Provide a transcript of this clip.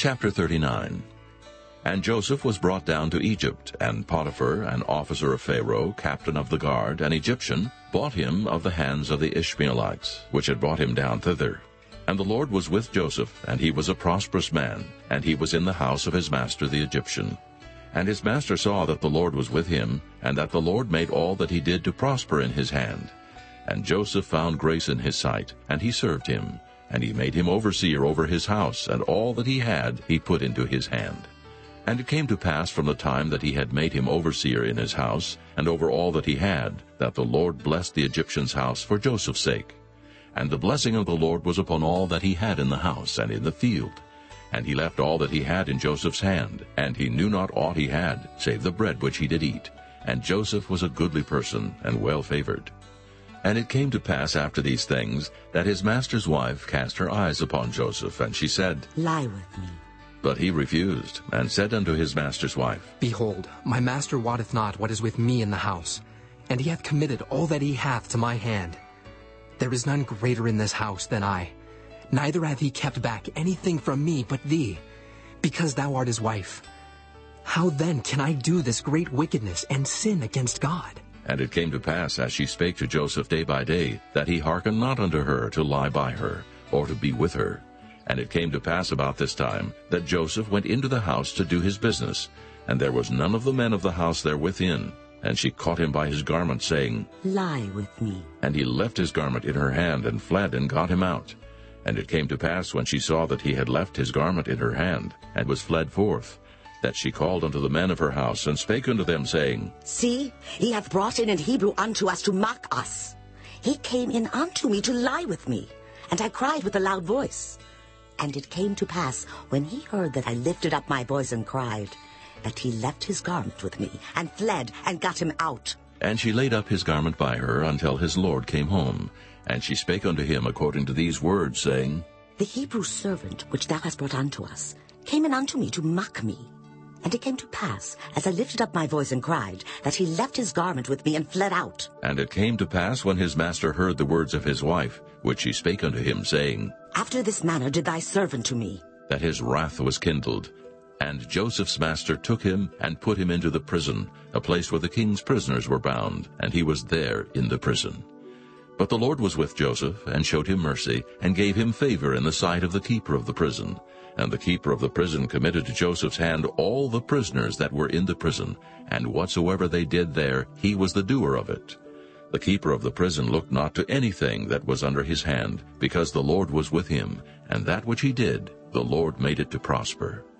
Chapter 39. And Joseph was brought down to Egypt, and Potiphar, an officer of Pharaoh, captain of the guard, an Egyptian, bought him of the hands of the Ishmaelites, which had brought him down thither. And the Lord was with Joseph, and he was a prosperous man, and he was in the house of his master the Egyptian. And his master saw that the Lord was with him, and that the Lord made all that he did to prosper in his hand. And Joseph found grace in his sight, and he served him. And he made him overseer over his house, and all that he had he put into his hand. And it came to pass from the time that he had made him overseer in his house, and over all that he had, that the Lord blessed the Egyptian's house for Joseph's sake. And the blessing of the Lord was upon all that he had in the house and in the field. And he left all that he had in Joseph's hand, and he knew not aught he had, save the bread which he did eat. And Joseph was a goodly person, and well favored. And it came to pass after these things, that his master's wife cast her eyes upon Joseph, and she said, Lie with me. But he refused, and said unto his master's wife, Behold, my master wotteth not what is with me in the house, and he hath committed all that he hath to my hand. There is none greater in this house than I, neither hath he kept back anything from me but thee, because thou art his wife. How then can I do this great wickedness and sin against God? And it came to pass, as she spake to Joseph day by day, that he hearkened not unto her to lie by her, or to be with her. And it came to pass about this time, that Joseph went into the house to do his business, and there was none of the men of the house there within. And she caught him by his garment, saying, Lie with me. And he left his garment in her hand, and fled, and got him out. And it came to pass, when she saw that he had left his garment in her hand, and was fled forth, that she called unto the men of her house, and spake unto them, saying, See, he hath brought in an Hebrew unto us to mock us. He came in unto me to lie with me, and I cried with a loud voice. And it came to pass, when he heard that I lifted up my voice and cried, that he left his garment with me, and fled, and got him out. And she laid up his garment by her until his lord came home. And she spake unto him according to these words, saying, The Hebrew servant which thou hast brought unto us came in unto me to mock me. And it came to pass, as I lifted up my voice and cried, that he left his garment with me and fled out. And it came to pass, when his master heard the words of his wife, which she spake unto him, saying, After this manner did thy servant to me, that his wrath was kindled. And Joseph's master took him, and put him into the prison, a place where the king's prisoners were bound, and he was there in the prison. But the Lord was with Joseph, and showed him mercy, and gave him favor in the sight of the keeper of the prison. And the keeper of the prison committed to Joseph's hand all the prisoners that were in the prison, and whatsoever they did there, he was the doer of it. The keeper of the prison looked not to anything that was under his hand, because the Lord was with him, and that which he did, the Lord made it to prosper.